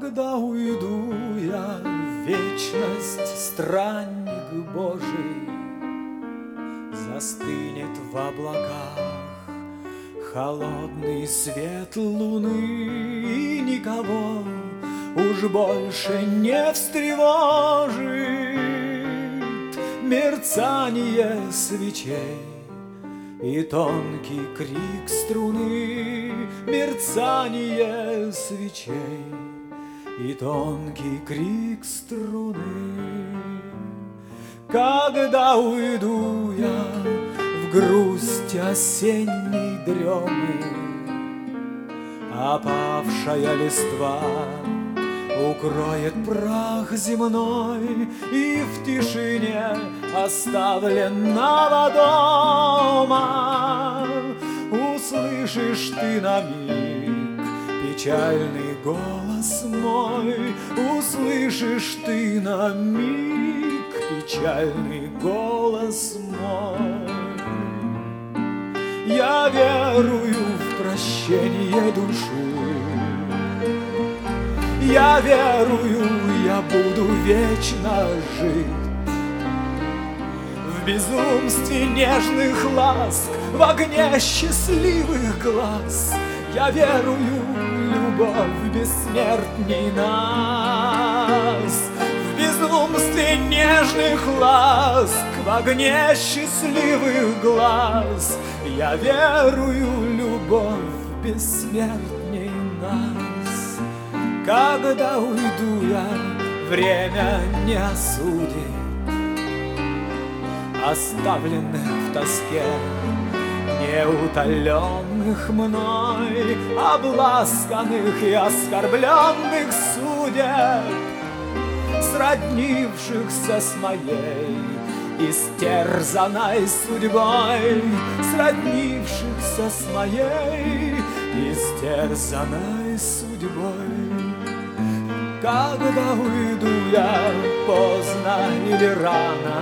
Когда уйду я в вечность, странник Божий, застынет в облаках холодный свет луны, и никого уж больше не встревожит мерцание свечей и тонкий крик струны, мерцание свечей и тонкий крик струны. Когда уйду я в грусть осенней дремы, опавшая листва укроет прах земной, и в тишине оставленного дома услышишь ты на миг печальный голос мой, услышишь ты на миг печальный голос мой. Я верую в прощение души, я верую, я буду вечно жить в безумстве нежных ласк, в огне счастливых глаз. Я верую, любовь бессмертней нас, в безумстве нежных ласк, в огне счастливых глаз. Я верую, любовь бессмертней нас. Когда уйду я, время не осудит оставленных в тоске, неутоленных мной, обласканных и оскорбленных судеб, сроднившихся с моей истерзанной судьбой, сроднившихся с моей истерзанной судьбой. Когда уйду я, поздно или рано,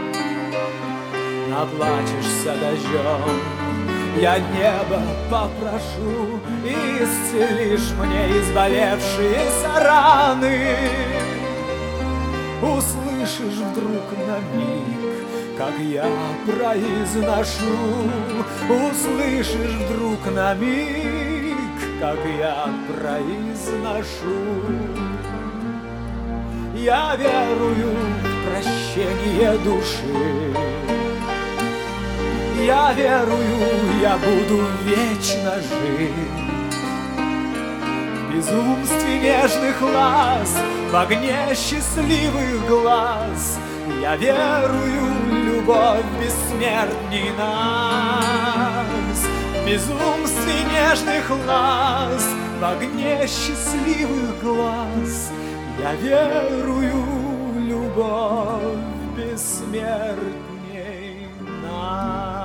наплачешься дождем, я небо попрошу, и исцелишь мне изболевшиеся раны. Услышишь вдруг на миг, как я произношу, услышишь вдруг на миг, как я произношу. Я верую в прощение души, я верую, я буду вечно жить в безумстве нежных ласк, в огне счастливых глаз. Я верую, любовь бессмертней нас, в безумстве нежных ласк, в огне счастливых глаз. Я верую, любовь бессмертней нас.